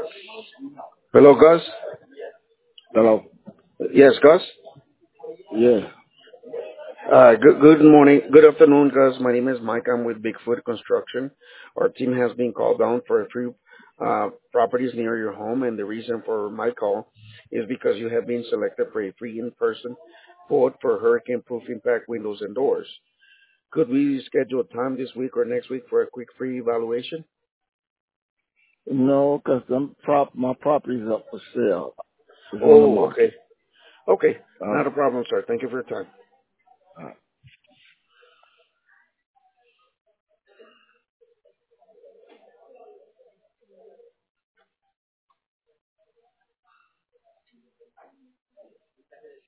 Hello, Gus. Hello. Yes, Gus. Yeah. Good morning. Good afternoon, Gus. My name is Mike. I'm with Bigfoot Construction. Our team has been called down for a few properties near your home, and the reason for my call is because you have been selected for a free in-person quote for hurricane-proof impact windows and doors. Could we schedule a time this week or next week for a quick free evaluation? No, because my property's up for sale. It's on the Oh, market. okay. Okay. Uh, Not a problem, sir. Thank you for your time.